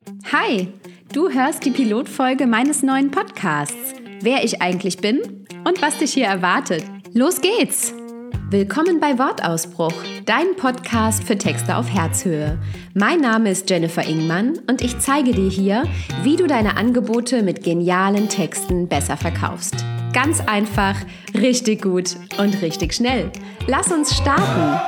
Hi, du hörst die Pilotfolge meines neuen Podcasts, wer ich eigentlich bin und was dich hier erwartet. Los geht's! Willkommen bei Wortausbruch, dein Podcast für Texte auf Herzhöhe. Mein Name ist Jennifer Ingmann und ich zeige dir hier, wie du deine Angebote mit genialen Texten besser verkaufst. Ganz einfach, richtig gut und richtig schnell. Lass uns starten!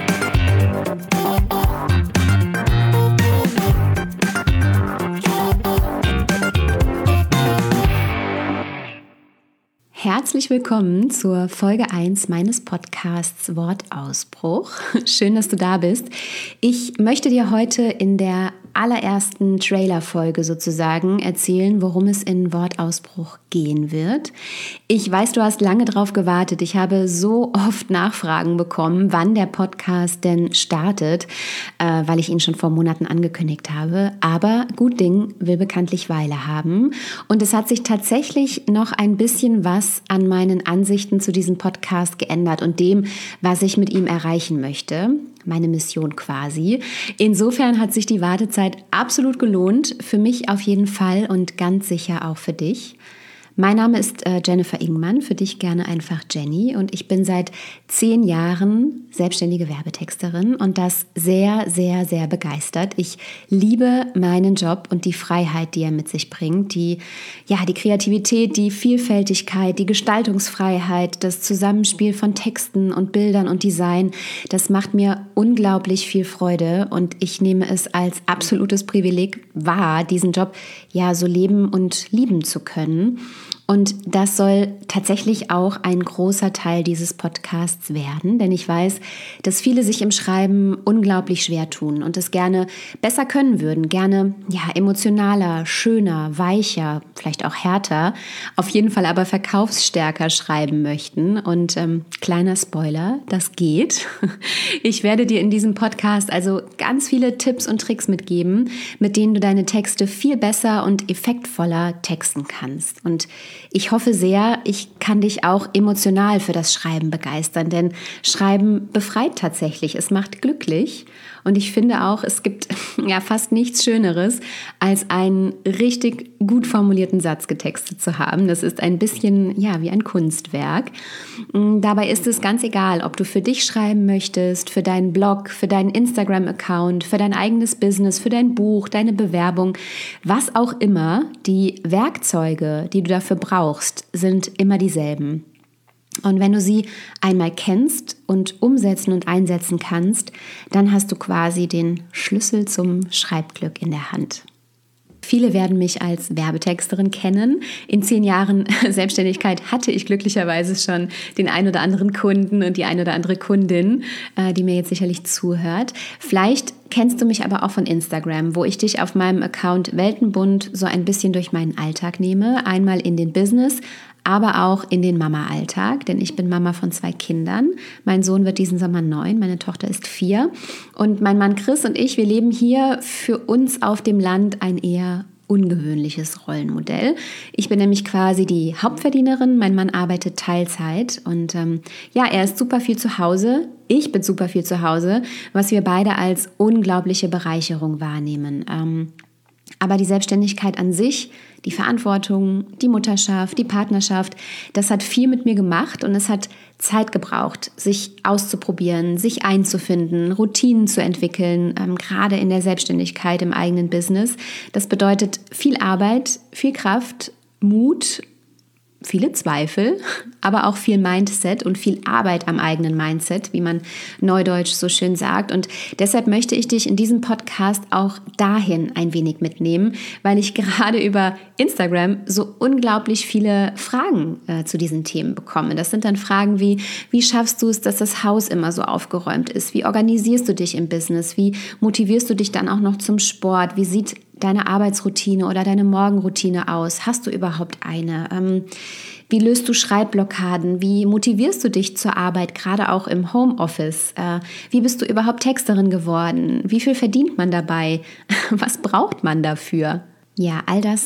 Herzlich willkommen zur Folge 1 meines Podcasts Wortausbruch. Schön, dass du da bist. Ich möchte dir heute in der allerersten Trailer-Folge sozusagen erzählen, worum es in Wortausbruch gehen wird. Ich weiß, du hast lange drauf gewartet. Ich habe so oft Nachfragen bekommen, wann der Podcast denn startet, weil ich ihn schon vor Monaten angekündigt habe. Aber gut Ding will bekanntlich Weile haben. Und es hat sich tatsächlich noch ein bisschen was an meinen Ansichten zu diesem Podcast geändert und dem, was ich mit ihm erreichen möchte. Meine Mission quasi. Insofern hat sich die Wartezeit absolut gelohnt, für mich auf jeden Fall und ganz sicher auch für dich. Mein Name ist Jennifer Ingmann, für dich gerne einfach Jenny, und ich bin seit 10 Jahren selbstständige Werbetexterin und das sehr, sehr, sehr begeistert. Ich liebe meinen Job und die Freiheit, die er mit sich bringt, die Kreativität, die Vielfältigkeit, die Gestaltungsfreiheit, das Zusammenspiel von Texten und Bildern und Design. Das macht mir unglaublich viel Freude und ich nehme es als absolutes Privileg wahr, diesen Job so leben und lieben zu können. Und das soll tatsächlich auch ein großer Teil dieses Podcasts werden, denn ich weiß, dass viele sich im Schreiben unglaublich schwer tun und es gerne besser können würden, gerne emotionaler, schöner, weicher, vielleicht auch härter, auf jeden Fall aber verkaufsstärker schreiben möchten. Und kleiner Spoiler, das geht. Ich werde dir in diesem Podcast also ganz viele Tipps und Tricks mitgeben, mit denen du deine Texte viel besser und effektvoller texten kannst. Und ich hoffe sehr, ich kann dich auch emotional für das Schreiben begeistern, denn Schreiben befreit tatsächlich, es macht glücklich. Und ich finde auch, es gibt fast nichts Schöneres, als einen richtig gut formulierten Satz getextet zu haben. Das ist ein bisschen wie ein Kunstwerk. Dabei ist es ganz egal, ob du für dich schreiben möchtest, für deinen Blog, für deinen Instagram-Account, für dein eigenes Business, für dein Buch, deine Bewerbung, was auch immer. Die Werkzeuge, die du dafür brauchst, sind immer dieselben. Und wenn du sie einmal kennst und umsetzen und einsetzen kannst, dann hast du quasi den Schlüssel zum Schreibglück in der Hand. Viele werden mich als Werbetexterin kennen. In 10 Jahren Selbstständigkeit hatte ich glücklicherweise schon den ein oder anderen Kunden und die ein oder andere Kundin, die mir jetzt sicherlich zuhört. Vielleicht kennst du mich aber auch von Instagram, wo ich dich auf meinem Account Weltenbunt so ein bisschen durch meinen Alltag nehme. Einmal in den Business, aber auch in den Mama-Alltag, denn ich bin Mama von 2 Kindern. Mein Sohn wird diesen Sommer 9, meine Tochter ist 4. Und mein Mann Chris und ich, wir leben hier für uns auf dem Land ein eher ungewöhnliches Rollenmodell. Ich bin nämlich quasi die Hauptverdienerin, mein Mann arbeitet Teilzeit und er ist super viel zu Hause, ich bin super viel zu Hause, was wir beide als unglaubliche Bereicherung wahrnehmen. Aber die Selbstständigkeit an sich, die Verantwortung, die Mutterschaft, die Partnerschaft, das hat viel mit mir gemacht und es hat Zeit gebraucht, sich auszuprobieren, sich einzufinden, Routinen zu entwickeln, gerade in der Selbstständigkeit im eigenen Business. Das bedeutet viel Arbeit, viel Kraft, Mut, viele Zweifel, aber auch viel Mindset und viel Arbeit am eigenen Mindset, wie man neudeutsch so schön sagt. Und deshalb möchte ich dich in diesem Podcast auch dahin ein wenig mitnehmen, weil ich gerade über Instagram so unglaublich viele Fragen zu diesen Themen bekomme. Das sind dann Fragen wie schaffst du es, dass das Haus immer so aufgeräumt ist? Wie organisierst du dich im Business? Wie motivierst du dich dann auch noch zum Sport? Wie sieht deine Arbeitsroutine oder deine Morgenroutine aus? Hast du überhaupt eine? Wie löst du Schreibblockaden? Wie motivierst du dich zur Arbeit, gerade auch im Homeoffice? Wie bist du überhaupt Texterin geworden? Wie viel verdient man dabei? Was braucht man dafür? Ja, all das sind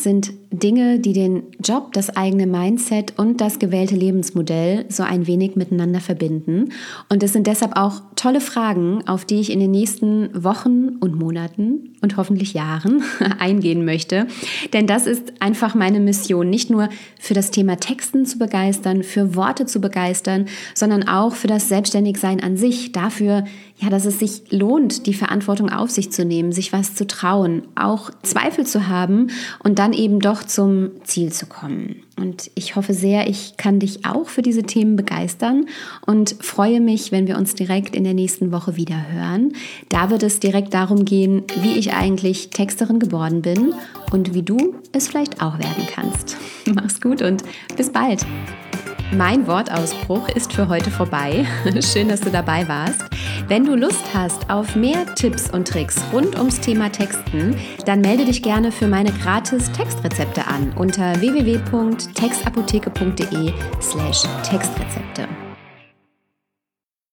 Dinge, die den Job, das eigene Mindset und das gewählte Lebensmodell so ein wenig miteinander verbinden. Und es sind deshalb auch tolle Fragen, auf die ich in den nächsten Wochen und Monaten und hoffentlich Jahren eingehen möchte. Denn das ist einfach meine Mission, nicht nur für das Thema Texten zu begeistern, für Worte zu begeistern, sondern auch für das Selbstständigsein an sich, dafür, dass es sich lohnt, die Verantwortung auf sich zu nehmen, sich was zu trauen, auch Zweifel zu haben und dann eben doch zum Ziel zu kommen. Und ich hoffe sehr, ich kann dich auch für diese Themen begeistern und freue mich, wenn wir uns direkt in der nächsten Woche wieder hören. Da wird es direkt darum gehen, wie ich eigentlich Texterin geworden bin und wie du es vielleicht auch werden kannst. Mach's gut und bis bald. Mein Wortausbruch ist für heute vorbei. Schön, dass du dabei warst. Wenn du Lust hast auf mehr Tipps und Tricks rund ums Thema Texten, dann melde dich gerne für meine gratis Textrezepte an unter www.textapotheke.de/Textrezepte.